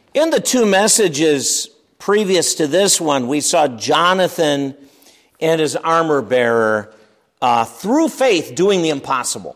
In the two messages previous to this one, we saw Jonathan and his armor bearer through faith doing the impossible.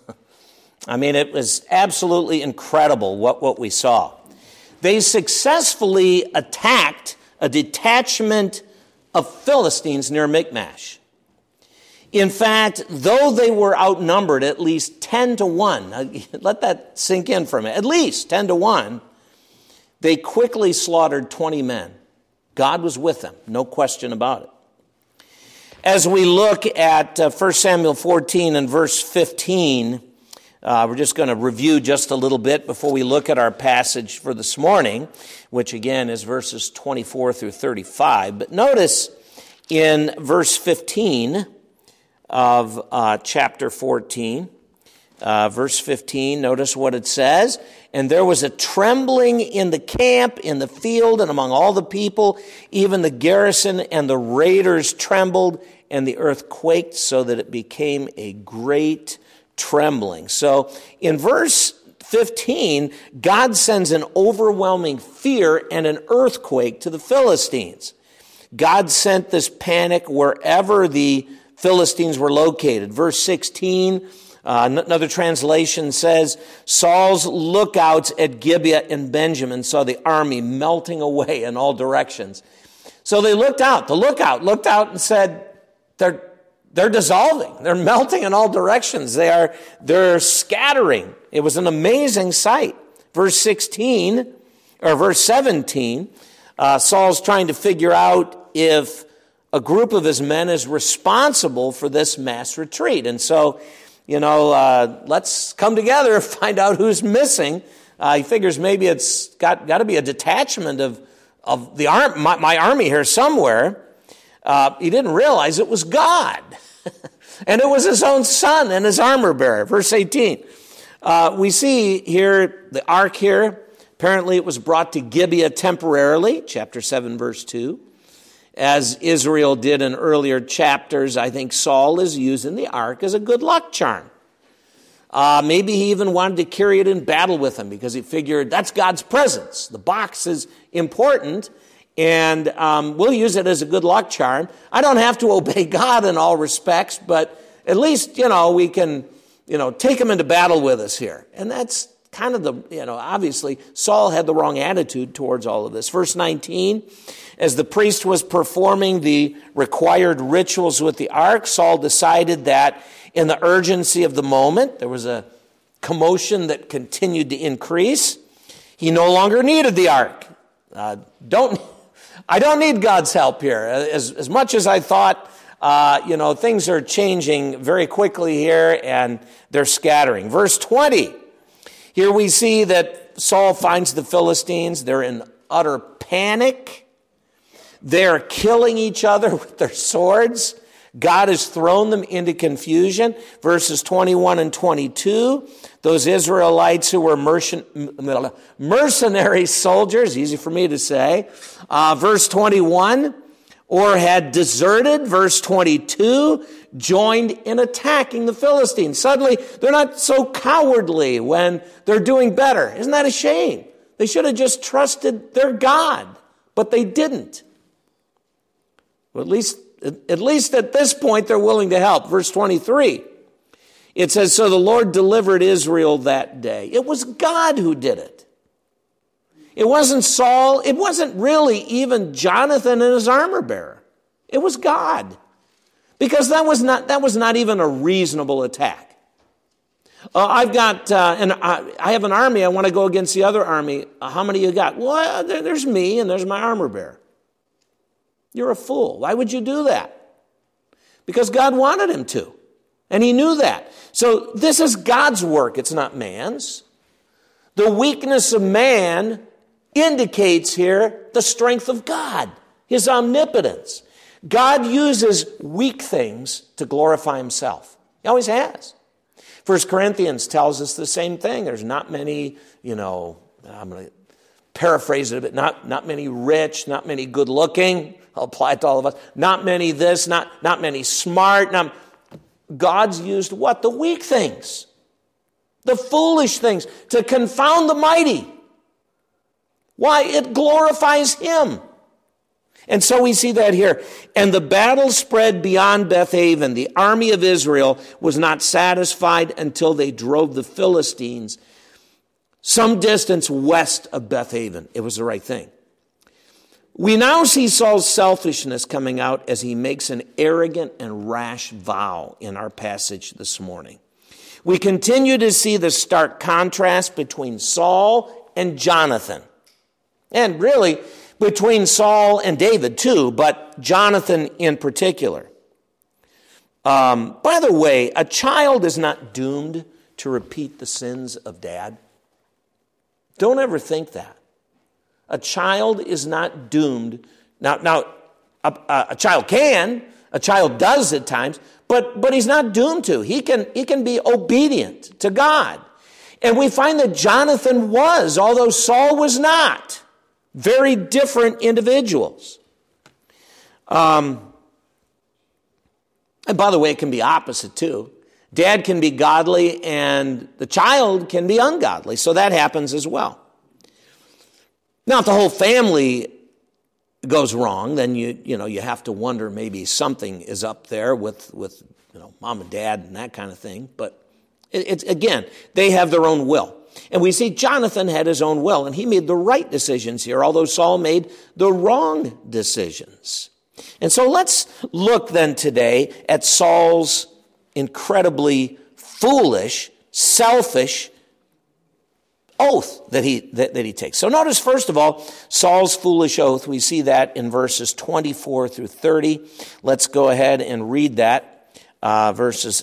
I mean, it was absolutely incredible what we saw. They successfully attacked a detachment of Philistines near Michmash. In fact, though they were outnumbered at least 10-1, let that sink in for a minute, at least 10-1, they quickly slaughtered 20 men. God was with them, no question about it. As we look at 1 Samuel 14 and verse 15, we're just going to review just a little bit before we look at our passage for this morning, which again is verses 24 through 35. But notice in verse 15 of chapter 14, verse 15, notice what it says. And there was a trembling in the camp, in the field, and among all the people. Even the garrison and the raiders trembled, and the earth quaked, so that it became a great trembling. So in verse 15, God sends an overwhelming fear and an earthquake to the Philistines. God sent this panic wherever the Philistines were located. Verse 16, another translation says, Saul's lookouts at Gibeah and Benjamin saw the army melting away in all directions. So they looked out. The lookout looked out and said, they're dissolving. They're melting in all directions. They're scattering. It was an amazing sight. Verse 16, or verse 17, Saul's trying to figure out if a group of his men is responsible for this mass retreat. And so, let's come together and find out who's missing. He figures maybe it's got to be a detachment of my army here somewhere. He didn't realize it was God. And it was his own son and his armor bearer. Verse 18. We see here the ark here. Apparently it was brought to Gibeah temporarily. Chapter 7, verse 2. As Israel did in earlier chapters, I think Saul is using the ark as a good luck charm. Maybe he even wanted to carry it in battle with him because he figured that's God's presence. The box is important, and we'll use it as a good luck charm. I don't have to obey God in all respects, but at least, we can, take him into battle with us here. And that's kind of obviously Saul had the wrong attitude towards all of this. Verse 19, as the priest was performing the required rituals with the ark, Saul decided that in the urgency of the moment, there was a commotion that continued to increase. He no longer needed the ark. I don't need God's help here. As much as I thought, things are changing very quickly here and they're scattering. Verse 20, here we see that Saul finds the Philistines. They're in utter panic. They're killing each other with their swords. God has thrown them into confusion. Verses 21 and 22, those Israelites who were mercenary soldiers, easy for me to say. Verse 21, or had deserted. Verse 22, joined in attacking the Philistines. Suddenly, they're not so cowardly when they're doing better. Isn't that a shame? They should have just trusted their God, but they didn't. Well, at least at this point, they're willing to help. Verse 23, it says, so the Lord delivered Israel that day. It was God who did it. It wasn't Saul. It wasn't really even Jonathan and his armor bearer. It was God. Because that was not even a reasonable attack. I have an army. I want to go against the other army. How many you got? Well, there's me and there's my armor bearer. You're a fool. Why would you do that? Because God wanted him to. And he knew that. So this is God's work. It's not man's. The weakness of man indicates here the strength of God, his omnipotence. God uses weak things to glorify himself. He always has. 1 Corinthians tells us the same thing. There's not many, I'm going to paraphrase it a bit, not many rich, not many good looking. I'll apply it to all of us. Not many this, not many smart. God's used what? The weak things. The foolish things to confound the mighty. Why? It glorifies him. And so we see that here. And the battle spread beyond Bethaven. The army of Israel was not satisfied until they drove the Philistines some distance west of Bethaven. It was the right thing. We now see Saul's selfishness coming out as he makes an arrogant and rash vow in our passage this morning. We continue to see the stark contrast between Saul and Jonathan. And really, between Saul and David too, but Jonathan in particular. By the way, a child is not doomed to repeat the sins of dad. Don't ever think that. A child is not doomed. Now, a child can, a child does at times, but he's not doomed to. He can be obedient to God. And we find that Jonathan was, although Saul was not. Very different individuals. And by the way, it can be opposite too. Dad can be godly and the child can be ungodly. So that happens as well. Now, if the whole family goes wrong, then you have to wonder maybe something is up there with mom and dad and that kind of thing. But it's again, they have their own will. And we see Jonathan had his own will, and he made the right decisions here, although Saul made the wrong decisions. And so let's look then today at Saul's incredibly foolish, selfish oath that he takes. So notice, first of all, Saul's foolish oath. We see that in verses 24 through 30. Let's go ahead and read that. Verses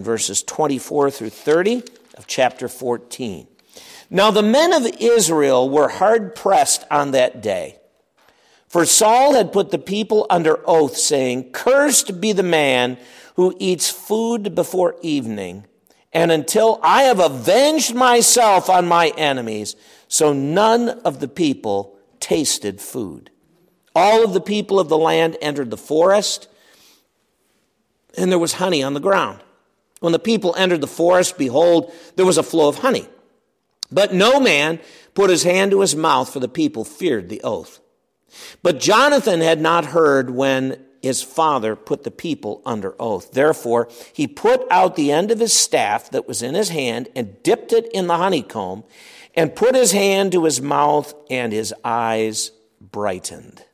24 through 30 of chapter 14. Now the men of Israel were hard pressed on that day, for Saul had put the people under oath, saying, "Cursed be the man who eats food before evening, and until I have avenged myself on my enemies." So none of the people tasted food. All of the people of the land entered the forest, and there was honey on the ground. When the people entered the forest, behold, there was a flow of honey. But no man put his hand to his mouth, for the people feared the oath. But Jonathan had not heard when his father put the people under oath. Therefore, he put out the end of his staff that was in his hand and dipped it in the honeycomb and put his hand to his mouth, and his eyes brightened.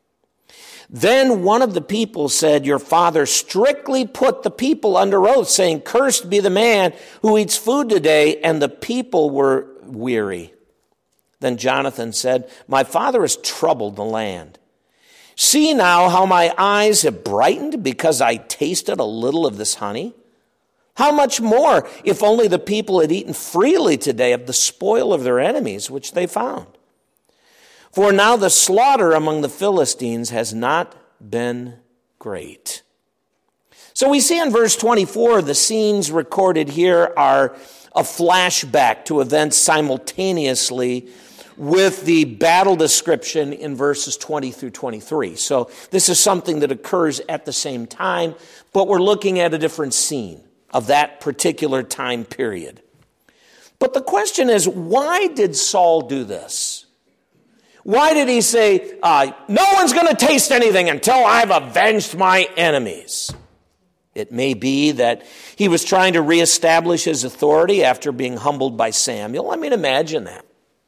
Then one of the people said, "Your father strictly put the people under oath, saying, 'Cursed be the man who eats food today,' and the people were weary." Then Jonathan said, "My father has troubled the land. See now how my eyes have brightened because I tasted a little of this honey. How much more if only the people had eaten freely today of the spoil of their enemies, which they found? For now the slaughter among the Philistines has not been great." So we see in verse 24, the scenes recorded here are a flashback to events simultaneously with the battle description in verses 20 through 23. So this is something that occurs at the same time, but we're looking at a different scene of that particular time period. But the question is, why did Saul do this? Why did he say, no one's going to taste anything until I've avenged my enemies? It may be that he was trying to reestablish his authority after being humbled by Samuel. I mean, imagine that.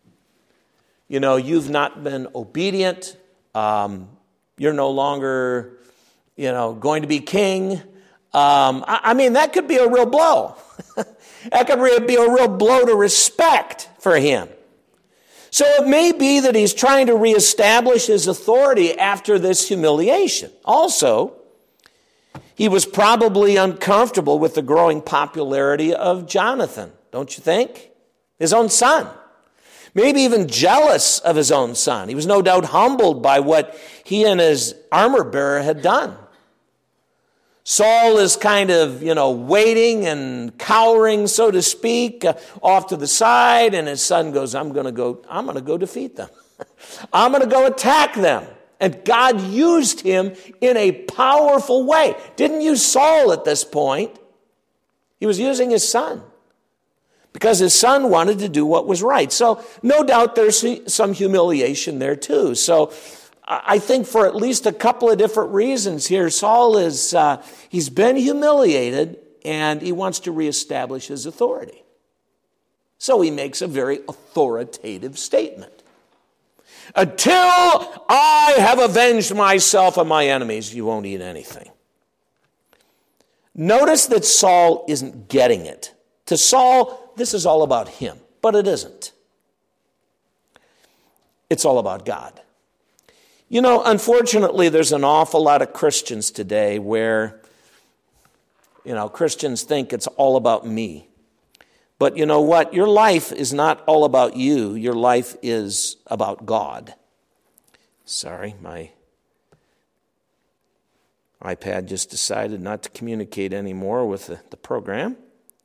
You've not been obedient. You're no longer, going to be king. That could be a real blow. That could be a real blow to respect for him. So it may be that he's trying to reestablish his authority after this humiliation. Also, he was probably uncomfortable with the growing popularity of Jonathan, don't you think? His own son. Maybe even jealous of his own son. He was no doubt humbled by what he and his armor bearer had done. Saul is kind of, waiting and cowering, so to speak, off to the side, and his son goes, I'm going to go defeat them. I'm going to go attack them. And God used him in a powerful way. Didn't use Saul at this point. He was using his son. because his son wanted to do what was right. So no doubt there's some humiliation there too. So I think for at least a couple of different reasons here, Saul he's been humiliated and he wants to reestablish his authority. So he makes a very authoritative statement. Until I have avenged myself on my enemies, you won't eat anything. Notice that Saul isn't getting it. To Saul, this is all about him, but it isn't. It's all about God. You know, unfortunately, there's an awful lot of Christians today where, Christians think it's all about me. But you know what? Your life is not all about you. Your life is about God. Sorry, my iPad just decided not to communicate anymore with the program.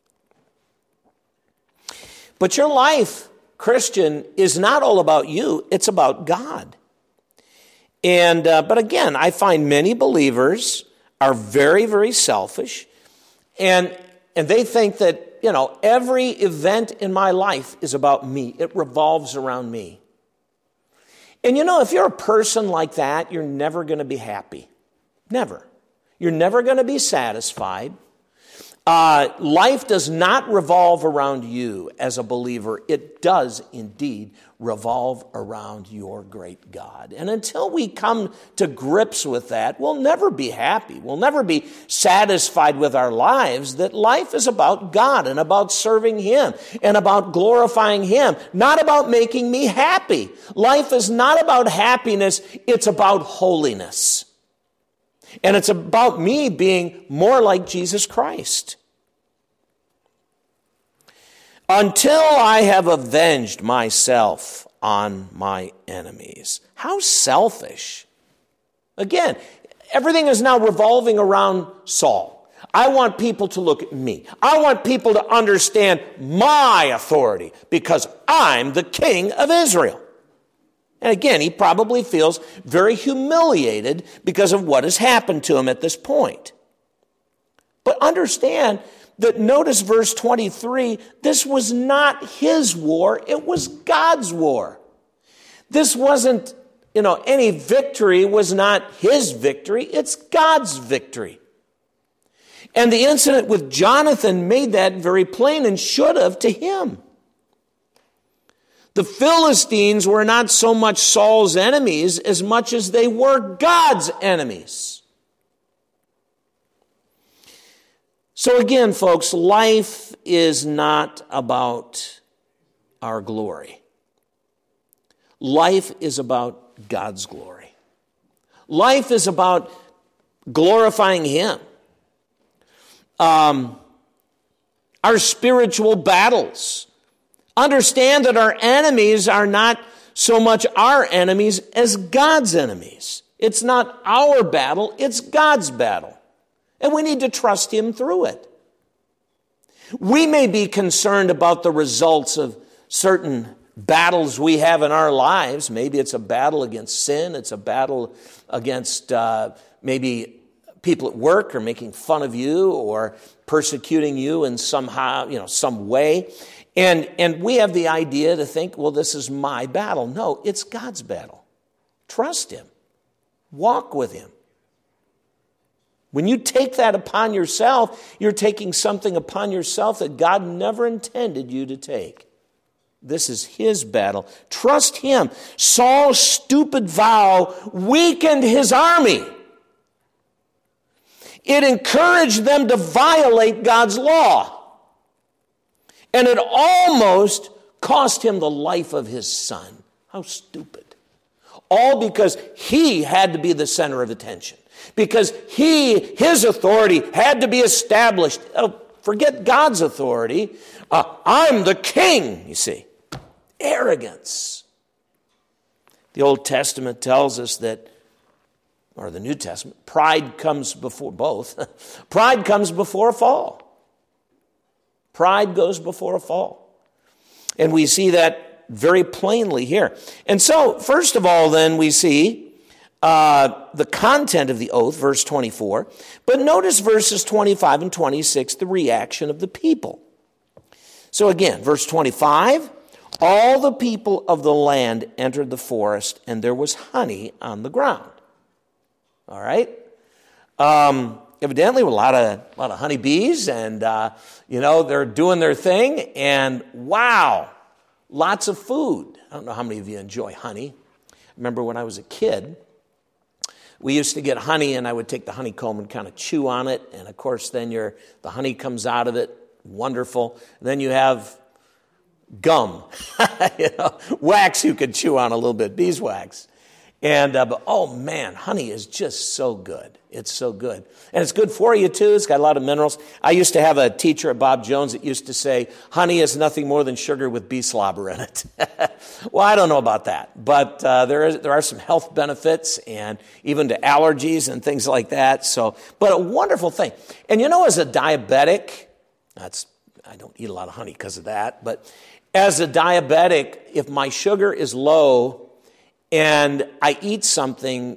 But your life, Christian, is not all about you. It's about God. And but again, I find many believers are very, very selfish, and they think that, every event in my life is about me. It revolves around me. And if you're a person like that, you're never going to be happy. Never. You're never going to be satisfied. Life does not revolve around you as a believer. It does indeed revolve around your great God. And until we come to grips with that, we'll never be happy. We'll never be satisfied with our lives, that life is about God and about serving Him and about glorifying Him, not about making me happy. Life is not about happiness, it's about holiness. And it's about me being more like Jesus Christ. Until I have avenged myself on my enemies. How selfish. Again, everything is now revolving around Saul. I want people to look at me. I want people to understand my authority because I'm the king of Israel. And again, he probably feels very humiliated because of what has happened to him at this point. But understand that, notice verse 23, this was not his war, it was God's war. This wasn't, any victory was not his victory, it's God's victory. And the incident with Jonathan made that very plain and should have to him. The Philistines were not so much Saul's enemies as much as they were God's enemies. So again, folks, life is not about our glory. Life is about God's glory. Life is about glorifying Him. Our spiritual battles. Understand that our enemies are not so much our enemies as God's enemies. It's not our battle, it's God's battle. And we need to trust Him through it. We may be concerned about the results of certain battles we have in our lives. Maybe it's a battle against sin. It's a battle against maybe people at work are making fun of you or persecuting you in somehow, some way. And we have the idea to think, well, this is my battle. No, it's God's battle. Trust Him. Walk with Him. When you take that upon yourself, you're taking something upon yourself that God never intended you to take. This is His battle. Trust Him. Saul's stupid vow weakened his army. It encouraged them to violate God's law. And it almost cost him the life of his son. How stupid. All because he had to be the center of attention. Because his authority had to be established. Oh, forget God's authority. I'm the king, you see. Arrogance. The Old Testament tells us that, or the New Testament, pride comes before both. Pride comes before a fall. Pride goes before a fall. And we see that very plainly here. And so, first of all, then, we see the content of the oath, verse 24. But notice verses 25 and 26, the reaction of the people. So again, verse 25, all the people of the land entered the forest, and there was honey on the ground. All right? Evidently, a lot of honeybees, and, they're doing their thing, and wow, lots of food. I don't know how many of you enjoy honey. I remember when I was a kid, we used to get honey, and I would take the honeycomb and kind of chew on it, and of course, then the honey comes out of it. Wonderful. Then you have gum, wax you could chew on a little bit, beeswax. And, but oh man, honey is just so good. It's so good. And it's good for you too. It's got a lot of minerals. I used to have a teacher at Bob Jones that used to say, honey is nothing more than sugar with bee slobber in it. Well, I don't know about that, but there are some health benefits and even to allergies and things like that. So, but a wonderful thing. And as a diabetic, I don't eat a lot of honey because of that, but as a diabetic, if my sugar is low and I eat something,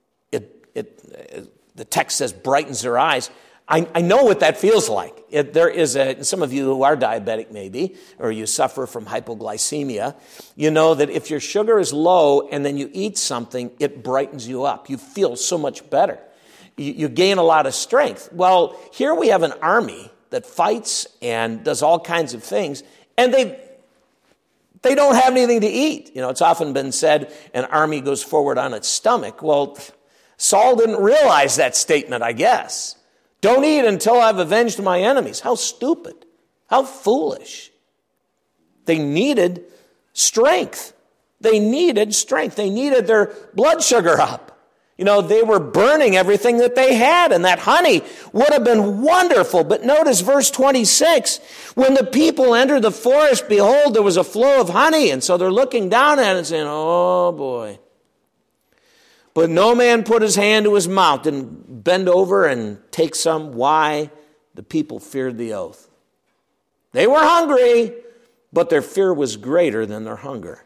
the text says brightens their eyes. I know what that feels like. Some of you who are diabetic maybe, or you suffer from hypoglycemia, you know that if your sugar is low and then you eat something, it brightens you up. You feel so much better. You gain a lot of strength. Well, here we have an army that fights and does all kinds of things, and they don't have anything to eat. It's often been said an army goes forward on its stomach. Well, Saul didn't realize that statement, I guess. Don't eat until I've avenged my enemies. How stupid. How foolish. They needed strength. They needed strength. They needed their blood sugar up. They were burning everything that they had, and that honey would have been wonderful. But notice verse 26, when the people entered the forest, behold, there was a flow of honey. And so they're looking down at it and saying, oh boy. But no man put his hand to his mouth, didn't bend over and take some. Why? The people feared the oath. They were hungry, but their fear was greater than their hunger.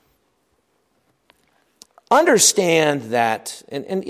Understand that, and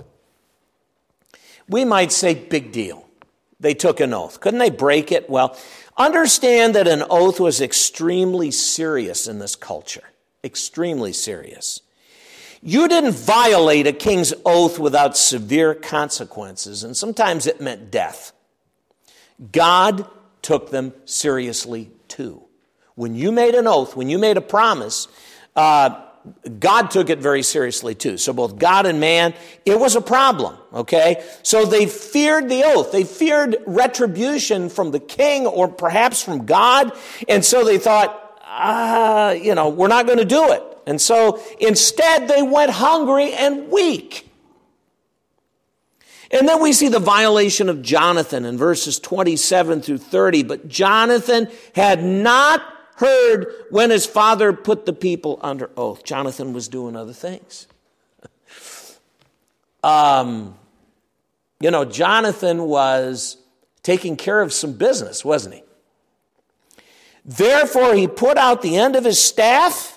we might say big deal. They took an oath. Couldn't they break it? Well, understand that an oath was extremely serious in this culture. Extremely serious. You didn't violate a king's oath without severe consequences, and sometimes it meant death. God took them seriously too. When you made an oath, when you made a promise, God took it very seriously too. So both God and man, it was a problem, okay? So they feared the oath. They feared retribution from the king or perhaps from God. And so they thought, we're not going to do it. And so instead they went hungry and weak. And then we see the violation of Jonathan in verses 27 through 30. But Jonathan had not heard when his father put the people under oath. Jonathan was doing other things. Jonathan was taking care of some business, wasn't he? Therefore, he put out the end of his staff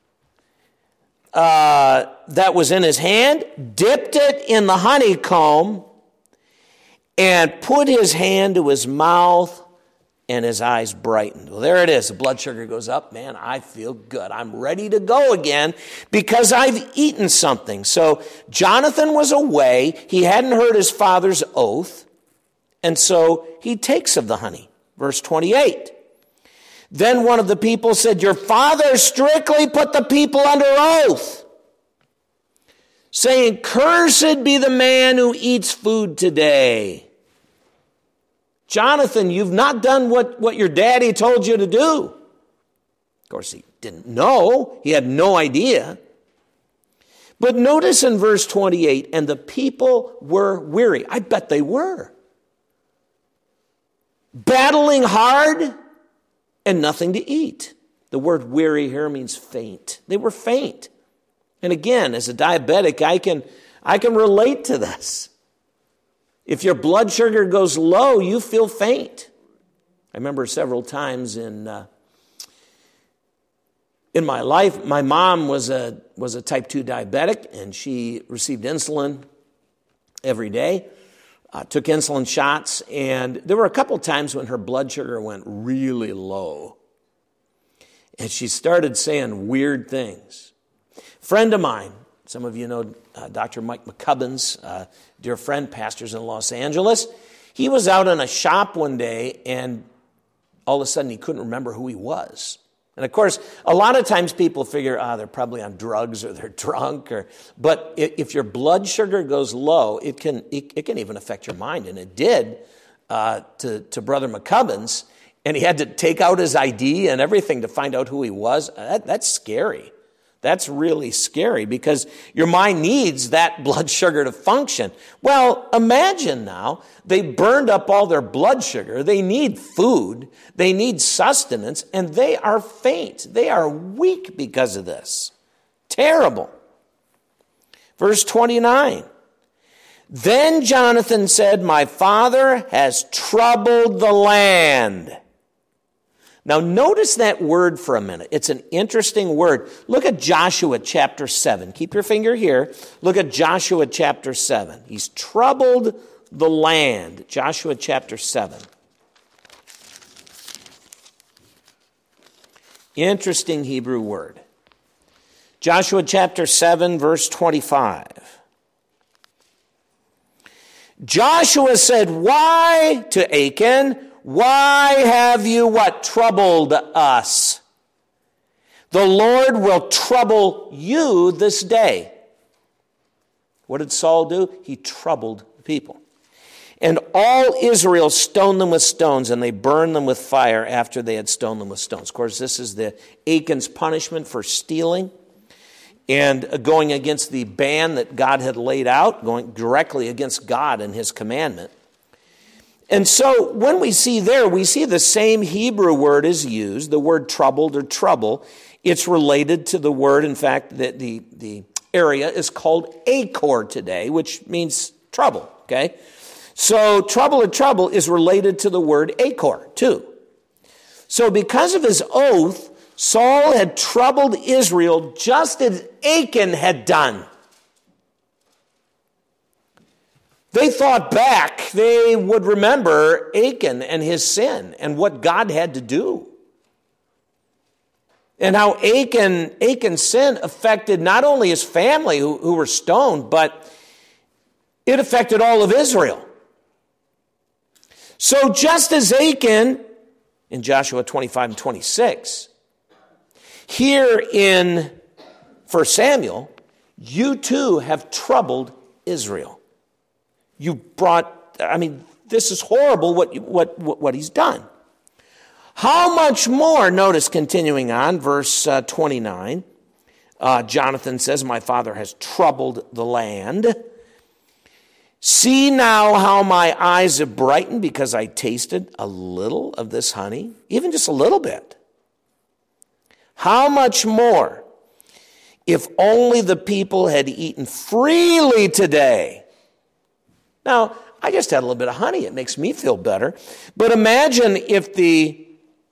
that was in his hand, dipped it in the honeycomb, and put his hand to his mouth, and his eyes brightened. Well, there it is. The blood sugar goes up. Man, I feel good. I'm ready to go again because I've eaten something. So Jonathan was away. He hadn't heard his father's oath. And so he takes of the honey. Verse 28. Then one of the people said, your father strictly put the people under oath, saying, cursed be the man who eats food today. Jonathan, you've not done what your daddy told you to do. Of course, he didn't know. He had no idea. But notice in verse 28, and the people were weary. I bet they were. Battling hard and nothing to eat. The word weary here means faint. They were faint. And again, as a diabetic, I can relate to this. If your blood sugar goes low, you feel faint. I remember several times in my life, my mom was a type 2 diabetic, and she received insulin every day. took insulin shots, and there were a couple times when her blood sugar went really low. And she started saying weird things. Friend of mine, some of you know Dr. Mike McCubbins, dear friend, pastors in Los Angeles. He was out in a shop one day, and all of a sudden he couldn't remember who he was. And of course, a lot of times people figure, they're probably on drugs or they're drunk. But if your blood sugar goes low, it can even affect your mind. And it did to Brother McCubbins. And he had to take out his ID and everything to find out who he was. That's scary. That's really scary because your mind needs that blood sugar to function. Well, imagine now, they burned up all their blood sugar. They need food. They need sustenance, and they are faint. They are weak because of this. Terrible. Verse 29. Then Jonathan said, my father has troubled the land. Now, notice that word for a minute. It's an interesting word. Look at Joshua chapter 7. Keep your finger here. Look at Joshua chapter 7. He's troubled the land. Joshua chapter 7. Interesting Hebrew word. Joshua chapter 7, verse 25. Joshua said, why to Achan? Why have you what? Troubled us. The Lord will trouble you this day. What did Saul do? He troubled the people. And all Israel stoned them with stones, and they burned them with fire after they had stoned them with stones. Of course, this is the Achan's punishment for stealing and going against the ban that God had laid out, going directly against God and his commandment. And so when we see there, we see the same Hebrew word is used, the word troubled or trouble. It's related to the word, in fact, that the area is called Achor today, which means trouble, okay? So trouble or trouble is related to the word Achor, too. So because of his oath, Saul had troubled Israel just as Achan had done. They thought back, they would remember Achan and his sin and what God had to do. And how Achan's sin affected not only his family who were stoned, but it affected all of Israel. So just as Achan, in Joshua 25 and 26, here in 1 Samuel, you too have troubled Israel. You brought, this is horrible what he's done. How much more, notice continuing on, verse 29, Jonathan says, my father has troubled the land. See now how my eyes have brightened because I tasted a little of this honey, even just a little bit. How much more if only the people had eaten freely today? Now, I just had a little bit of honey. It makes me feel better. But imagine if the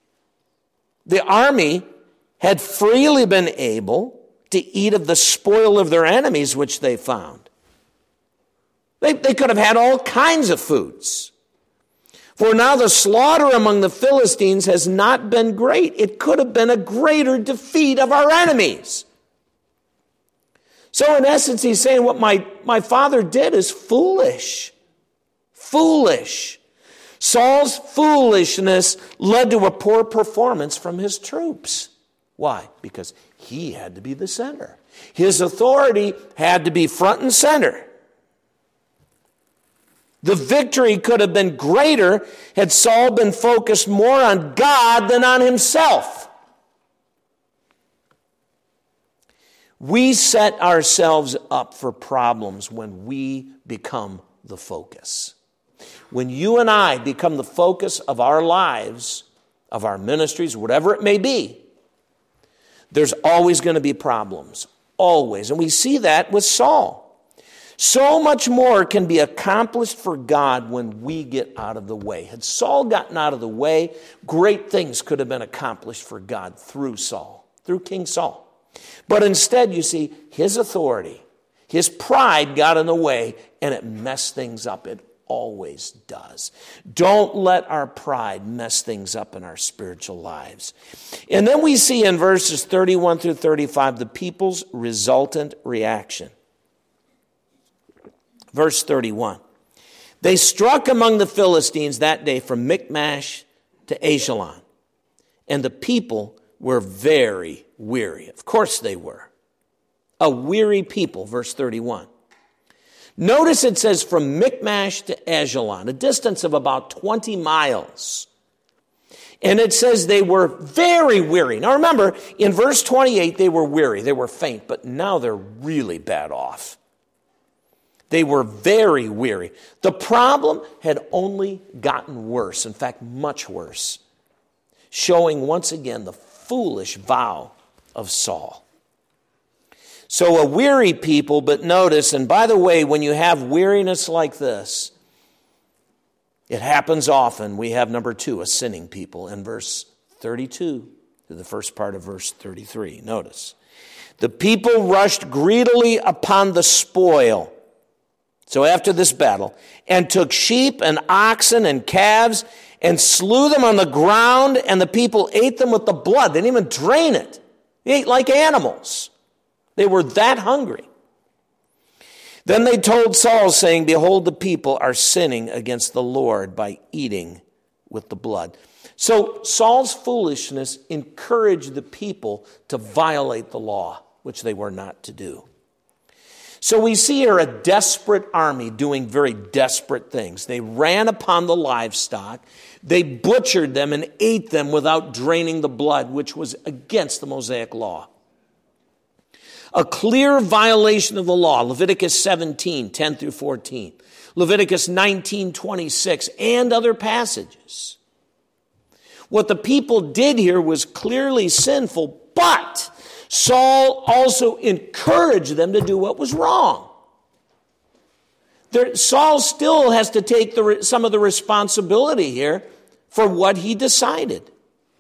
army had freely been able to eat of the spoil of their enemies, which they found. They could have had all kinds of foods. For now the slaughter among the Philistines has not been great. It could have been a greater defeat of our enemies. So in essence, he's saying what my father did is foolish. Foolish. Saul's foolishness led to a poor performance from his troops. Why? Because he had to be the center. His authority had to be front and center. The victory could have been greater had Saul been focused more on God than on himself. We set ourselves up for problems when we become the focus. When you and I become the focus of our lives, of our ministries, whatever it may be, there's always going to be problems. Always. And we see that with Saul. So much more can be accomplished for God when we get out of the way. Had Saul gotten out of the way, great things could have been accomplished for God through Saul, through King Saul. But instead, you see, his authority, his pride got in the way, and it messed things up. It always does. Don't let our pride mess things up in our spiritual lives. And then we see in verses 31 through 35 the people's resultant reaction. Verse 31. They struck among the Philistines that day from Michmash to Ajalon, and the people were very weary. Of course they were. A weary people, verse 31. Notice it says from Michmash to Ajalon, a distance of about 20 miles. And it says they were very weary. Now remember, in verse 28, they were weary, they were faint, but now they're really bad off. They were very weary. The problem had only gotten worse, in fact, much worse, showing once again the foolish vow of Saul. So a weary people, but notice, and by the way, when you have weariness like this, it happens often. We have number 2, a sinning people, in verse 32 to the first part of verse 33. Notice, the people rushed greedily upon the spoil. So after this battle, and took sheep and oxen and calves and slew them on the ground, and the people ate them with the blood. They didn't even drain it. They ate like animals. They were that hungry. Then they told Saul, saying, behold, the people are sinning against the Lord by eating with the blood. So Saul's foolishness encouraged the people to violate the law, which they were not to do. So we see here a desperate army doing very desperate things. They ran upon the livestock. They butchered them and ate them without draining the blood, which was against the Mosaic law. A clear violation of the law, Leviticus 17, 10 through 14, Leviticus 19, 26, and other passages. What the people did here was clearly sinful, but Saul also encouraged them to do what was wrong. Saul still has to take some of the responsibility here for what he decided.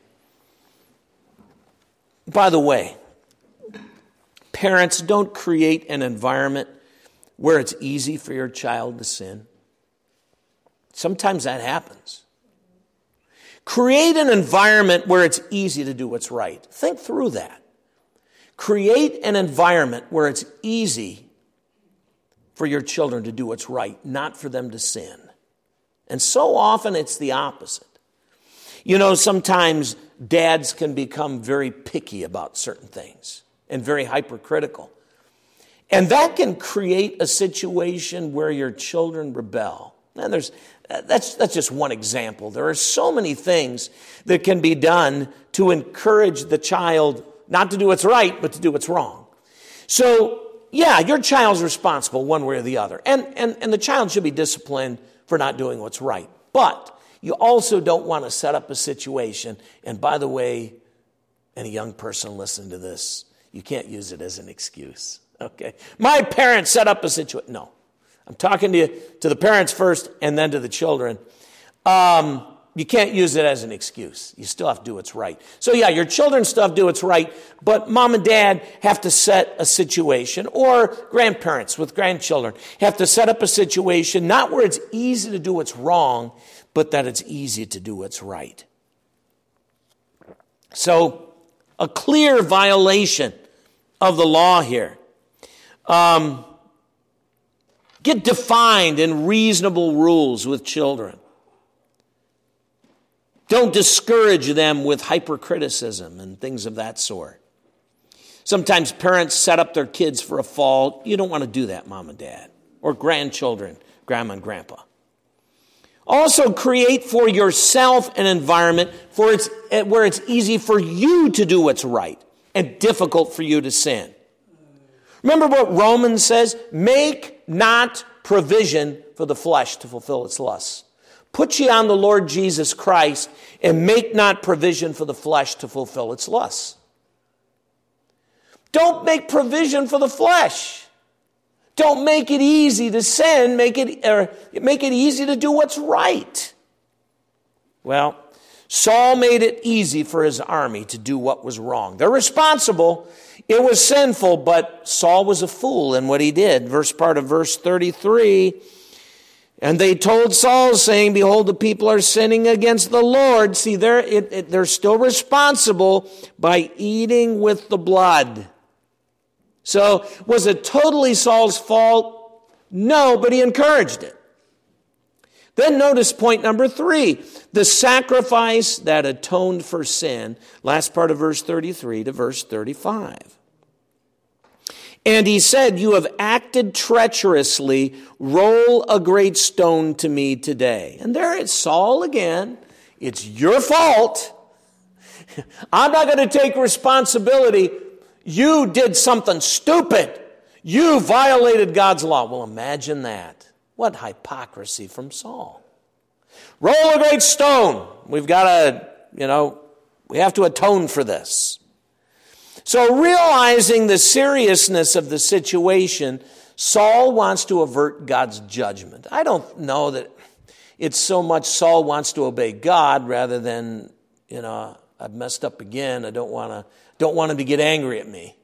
By the way, parents, don't create an environment where it's easy for your child to sin. Sometimes that happens. Create an environment where it's easy to do what's right. Think through that. Create an environment where it's easy for your children to do what's right, not for them to sin. And so often it's the opposite. You know, sometimes dads can become very picky about certain things and very hypercritical. And that can create a situation where your children rebel. And that's just one example. There are so many things that can be done to encourage the child not to do what's right, but to do what's wrong. So, yeah, your child's responsible one way or the other. And the child should be disciplined for not doing what's right. But you also don't want to set up a situation, and by the way, any young person listening to this, you can't use it as an excuse. Okay? My parents set up a situation. No. I'm talking to the parents first and then to the children. You can't use it as an excuse. You still have to do what's right. So yeah, your children still have to do what's right, but mom and dad have to set a situation, or grandparents with grandchildren have to set up a situation not where it's easy to do what's wrong, but that it's easy to do what's right. So a clear violation of the law here. Get defined in reasonable rules with children. Don't discourage them with hypercriticism and things of that sort. Sometimes parents set up their kids for a fall. You don't want to do that, mom and dad, or grandchildren, grandma and grandpa. Also, create for yourself an environment where it's easy for you to do what's right and difficult for you to sin. Remember what Romans says? Make not provision for the flesh to fulfill its lusts. Put ye on the Lord Jesus Christ, and make not provision for the flesh to fulfill its lusts. Don't make provision for the flesh. Don't make it easy to sin. Make it easy to do what's right. Well, Saul made it easy for his army to do what was wrong. They're responsible. It was sinful, but Saul was a fool in what he did. Part of verse 33, And they told Saul, saying, behold, the people are sinning against the Lord. See, they're still responsible by eating with the blood. So, was it totally Saul's fault? No, but he encouraged it. Then notice point number 3, the sacrifice that atoned for sin. Last part of verse 33 to verse 35. And he said, you have acted treacherously. Roll a great stone to me today. And there it's Saul again. It's your fault. I'm not going to take responsibility. You did something stupid. You violated God's law. Well, imagine that. What hypocrisy from Saul. Roll a great stone. We've got to, we have to atone for this. So realizing the seriousness of the situation, Saul wants to avert God's judgment. I don't know that it's so much Saul wants to obey God rather than, I've messed up again. I don't want him to get angry at me.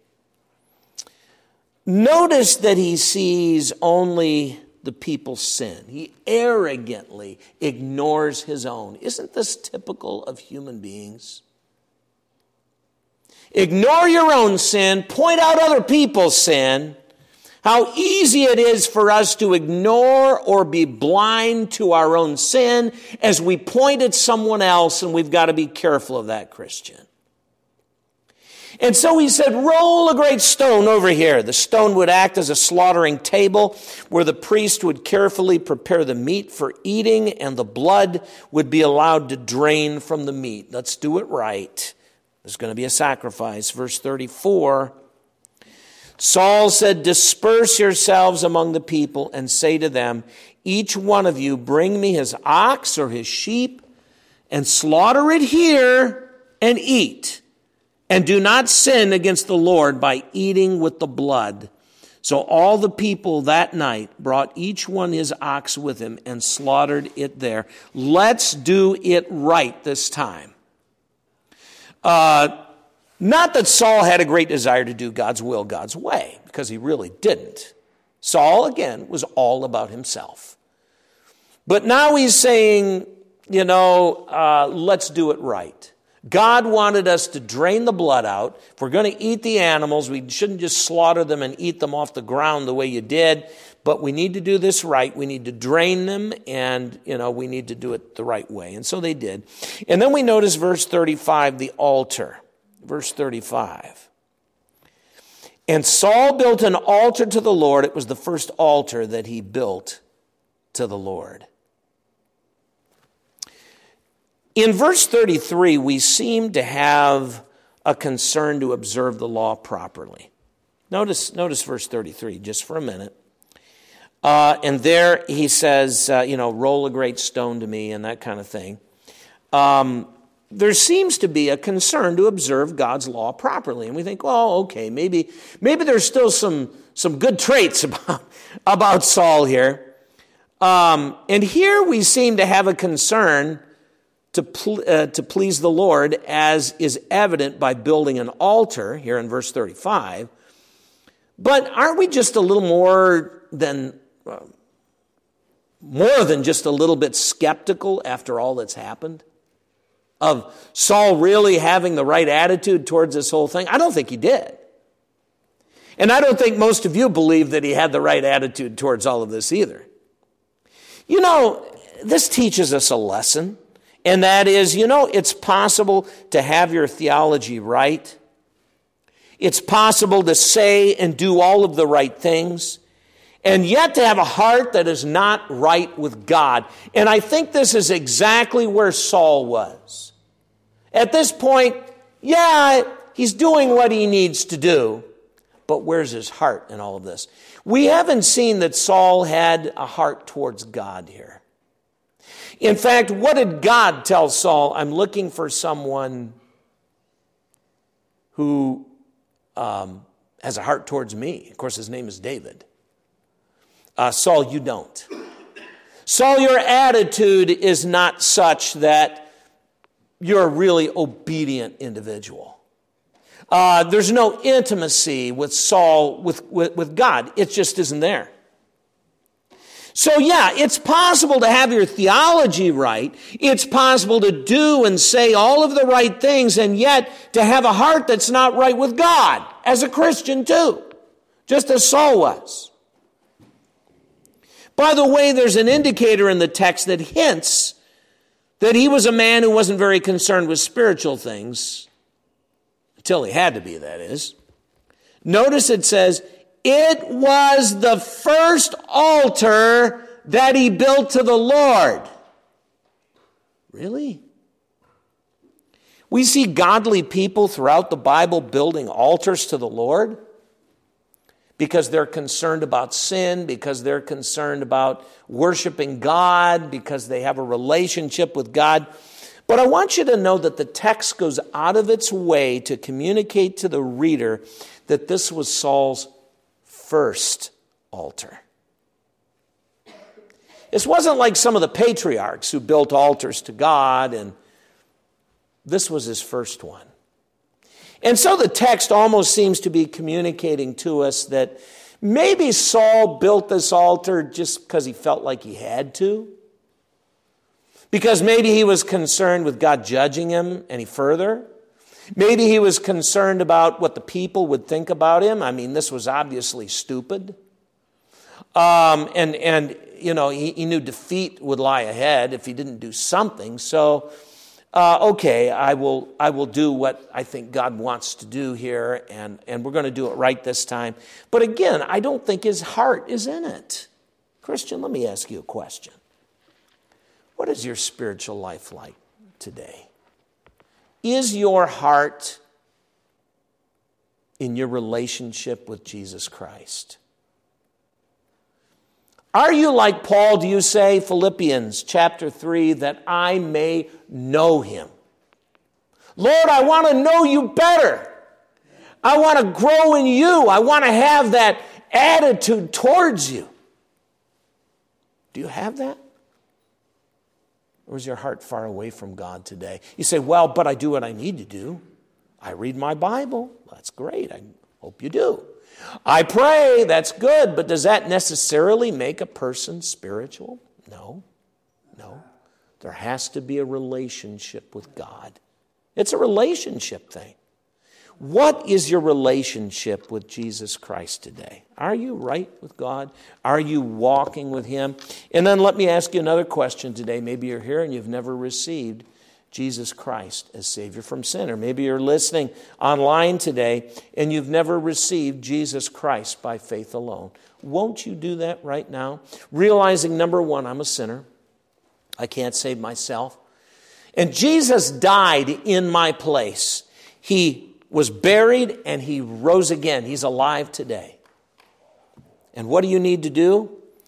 Notice that he sees only the people's sin. He arrogantly ignores his own. Isn't this typical of human beings? Ignore your own sin, point out other people's sin. How easy it is for us to ignore or be blind to our own sin as we point at someone else, and we've got to be careful of that, Christian. And so he said, roll a great stone over here. The stone would act as a slaughtering table where the priest would carefully prepare the meat for eating, and the blood would be allowed to drain from the meat. Let's do it right. There's going to be a sacrifice. Verse 34, Saul said, disperse yourselves among the people and say to them, each one of you bring me his ox or his sheep and slaughter it here and eat. And do not sin against the Lord by eating with the blood. So all the people that night brought each one his ox with him and slaughtered it there. Let's do it right this time. Not that Saul had a great desire to do God's will God's way, because he really didn't. Saul, again, was all about himself. But now he's saying, let's do it right. God wanted us to drain the blood out. If we're going to eat the animals, we shouldn't just slaughter them and eat them off the ground the way you did, but we need to do this right. We need to drain them, and, we need to do it the right way. And so they did. And then we notice verse 35, the altar. Verse 35. And Saul built an altar to the Lord. It was the first altar that he built to the Lord. In verse 33, we seem to have a concern to observe the law properly. Notice verse 33 just for a minute. And there he says, roll a great stone to me and that kind of thing. There seems to be a concern to observe God's law properly. And we think, well, okay, maybe there's still some good traits about Saul here. And here we seem to have a concern to please the Lord, as is evident by building an altar here in verse 35. But aren't we just a little more than just a little bit skeptical after all that's happened? Of Saul really having the right attitude towards this whole thing? I don't think he did. And I don't think most of you believe that he had the right attitude towards all of this either. This teaches us a lesson. And that is, it's possible to have your theology right. It's possible to say and do all of the right things, and yet to have a heart that is not right with God. And I think this is exactly where Saul was. At this point, he's doing what he needs to do, but where's his heart in all of this? We haven't seen that Saul had a heart towards God here. In fact, what did God tell Saul? I'm looking for someone who has a heart towards me. Of course, his name is David. Saul, you don't. Saul, your attitude is not such that you're a really obedient individual. There's no intimacy with Saul, with God. It just isn't there. So yeah, it's possible to have your theology right. It's possible to do and say all of the right things and yet to have a heart that's not right with God as a Christian too, just as Saul was. By the way, there's an indicator in the text that hints that he was a man who wasn't very concerned with spiritual things, until he had to be, that is. Notice it says, it was the first altar that he built to the Lord. Really? We see godly people throughout the Bible building altars to the Lord because they're concerned about sin, because they're concerned about worshiping God, because they have a relationship with God. But I want you to know that the text goes out of its way to communicate to the reader that this was Saul's first altar. This wasn't like some of the patriarchs who built altars to God, and this was his first one. And so the text almost seems to be communicating to us that maybe Saul built this altar just because he felt like he had to. Because maybe he was concerned with God judging him any further. Maybe he was concerned about what the people would think about him. I mean, this was obviously stupid. And you know, he knew defeat would lie ahead if he didn't do something. So, okay, I will do what I think God wants to do here, and we're going to do it right this time. But again, I don't think his heart is in it. Christian, let me ask you a question. What is your spiritual life like today? Is your heart in your relationship with Jesus Christ? Are you like Paul, do you say, Philippians chapter 3, that I may know him? Lord, I want to know you better. I want to grow in you. I want to have that attitude towards you. Do you have that? Or is your heart far away from God today? You say, well, but I do what I need to do. I read my Bible. That's great. I hope you do. I pray. That's good. But does that necessarily make a person spiritual? No. No. There has to be a relationship with God. It's a relationship thing. What is your relationship with Jesus Christ today? Are you right with God? Are you walking with him? And then let me ask you another question today. Maybe you're here and you've never received Jesus Christ as Savior from sin. Or maybe you're listening online today and you've never received Jesus Christ by faith alone. Won't you do that right now? Realizing, number one, I'm a sinner. I can't save myself. And Jesus died in my place. He was buried and he rose again. He's alive today. And what do you need to do?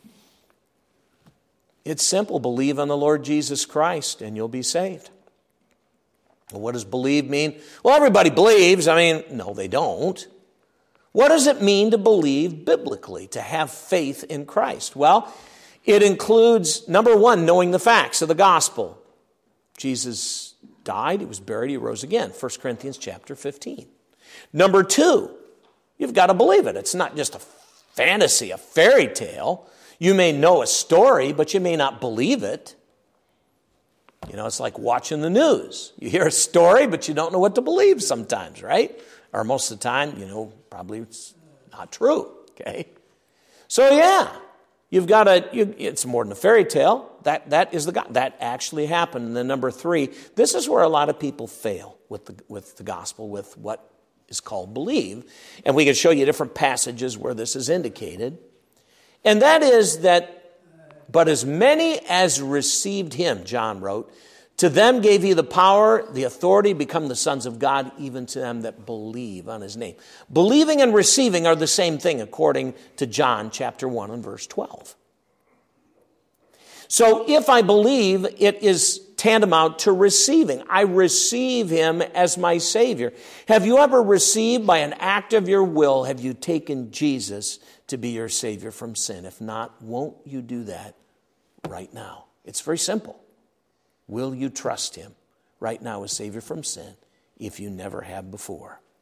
It's simple. Believe on the Lord Jesus Christ and you'll be saved. Well, what does believe mean? Well, everybody believes. I mean, no, they don't. What does it mean to believe biblically, to have faith in Christ? Well, it includes, number one, knowing the facts of the gospel. Jesus died, he was buried, he rose again. 1 Corinthians chapter 15. Number two, you've got to believe it. It's not just a fantasy, a fairy tale. You may know a story, but you may not believe it. You know, it's like watching the news. You hear a story, but you don't know what to believe sometimes, right? Or most of the time, you know, probably it's not true, okay? So yeah, you've got it's more than a fairy tale. That is the God. That actually happened. And then number three, this is where a lot of people fail with the gospel, with what is called believe. And we can show you different passages where this is indicated. And that is that, but as many as received him, John wrote, to them gave he the power, the authority to become the sons of God, even to them that believe on his name. Believing and receiving are the same thing, according to John chapter 1 and verse 12. So if I believe, it is tantamount to receiving. I receive him as my Savior. Have you ever received by an act of your will, have you taken Jesus to be your Savior from sin? If not, won't you do that right now? It's very simple. Will you trust him right now as Savior from sin if you never have before?